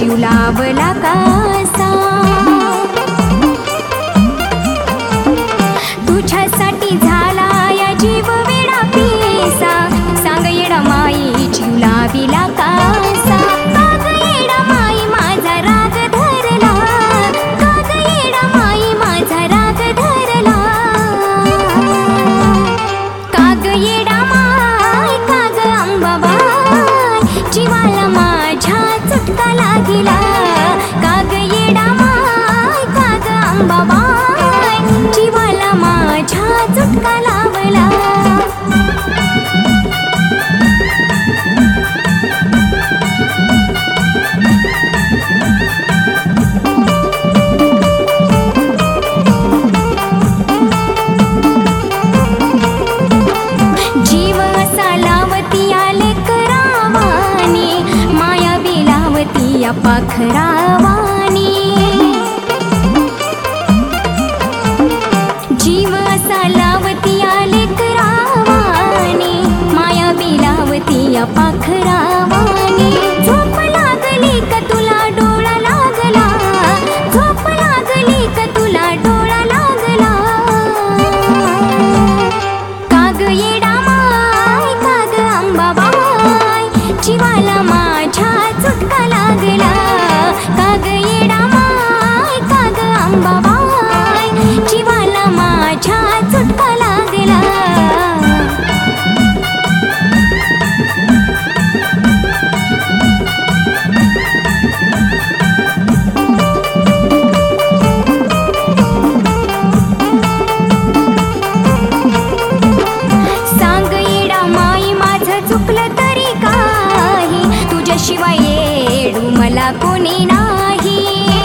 जीव लावला कासा, तुझ्यासाठी झाला या जीव वेडा पिसा, सांग येडा माई जीव लाविला कासा. काग येडा माई माझा राग धरला, काग येडा माई माझा राग धरला. काग येडा माई काग अंबाबाई जीवाला माझ्या चुटका लागिला. काग येडा माई काग अंबाबाई जीवाला माझ्या चुटका लावला. जीव असा लावती आले करावानी, माया बिलावती या पाखरावानी. जीव असा लावती आले करावानी, माया बिलावती या पाखरावानी. झोप लागली का तुला डोळा लागला, झोप लागली का तुला डोळा लागला. काग येडा माय काग अंबाबाई जीवाला माझ्या चुटका लागला. काग येडा माय काग अंबाबाई जीवाला माझ्या चुटका लागला. सांग येडा माई माझं चुकलं तरी काही, तुझ्याशिवाय येडू मला कोणी नाही.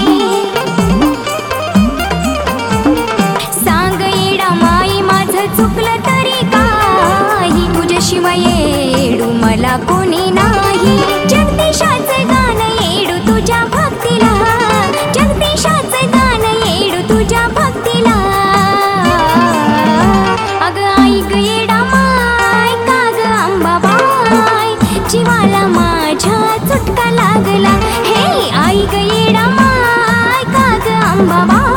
सांग येडा माई माझं चुकलं तरी काही, तुझ्याशिवाय येडू मला कोणी नाही. जगदीशाचं गाणं येडू तुझ्या भक्तीला, जगदीशाचं गाणं येडू तुझ्या भक्तीला. अगं ऐक येडा माय काग अंबाबाई जीवाला माझ्या चुटका लागला. हे ऐक येडा माय काग अंबाबाई